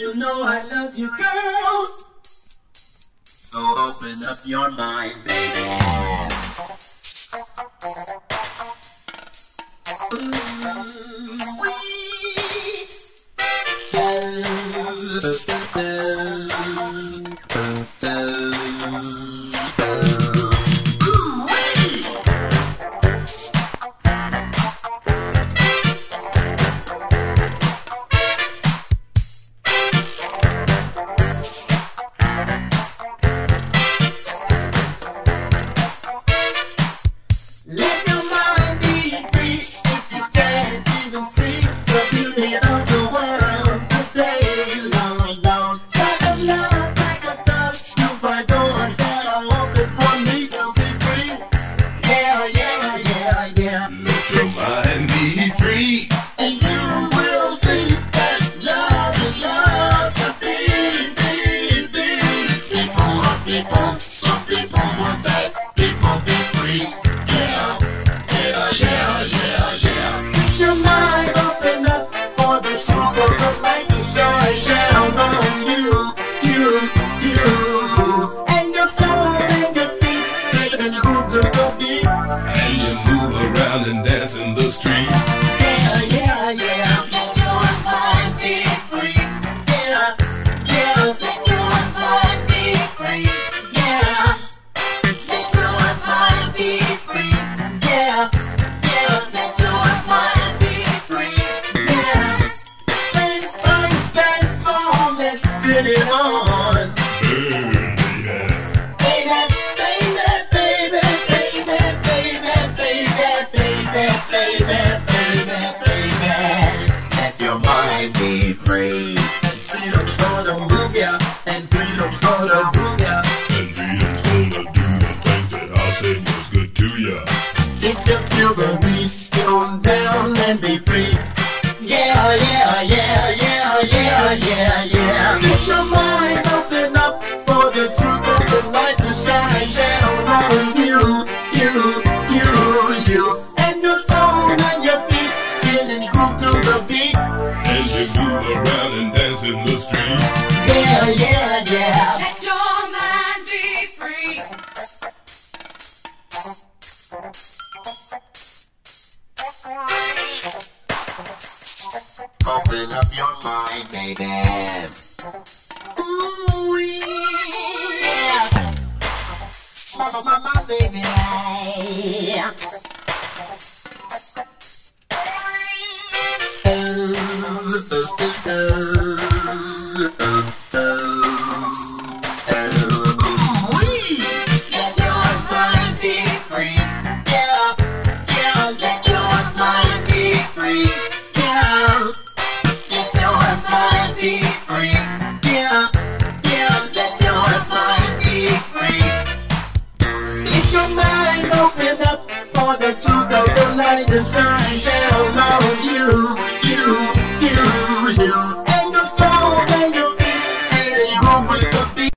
You know I love you, girl. So open up your mind, baby. Let your mind be free if you can't even see the beauty of the world today. Long, long, kind of love like a dove. You find doors that are open for me to be free. Yeah, yeah, yeah, yeah. Let your mind be free. And you will see that love is love to be. People, some people want that. People be free. Yeah, yeah, yeah, yeah, yeah. Keep your mind open up for the truth of the light to shine down on you. And your soul and your feet, they can move to the beat. And you move around and dance in the streets. Yeah, yeah, yeah. Let your mind be free. Yeah, yeah. Let your mind be free. Yeah. Let your mind be free. Yeah, yeah. Let your mind be free. Yeah. Stand firm, stand tall, let's get it on. Let your mind be free. Freedom's gonna move ya, and freedom's gonna move ya. And freedom's gonna do the things that I say was good to ya. If you feel the need, get on down and be free. Yeah, yeah, yeah, yeah, yeah, yeah, yeah. Keep your mind open up for the truth of the light to shine down on you. And your soul and your feet getting groove to the beat. And you move around and dance in the streets. Yeah, yeah, yeah. Let your mind be free. Open up your mind, baby. Ooh, yeah. My baby. Yeah. Let your mind be free. Yeah, yeah. Let your mind be free. Yeah. Let your mind be free. Yeah, yeah. Let your mind be free. Keep your mind open up for the truth of the light to shine.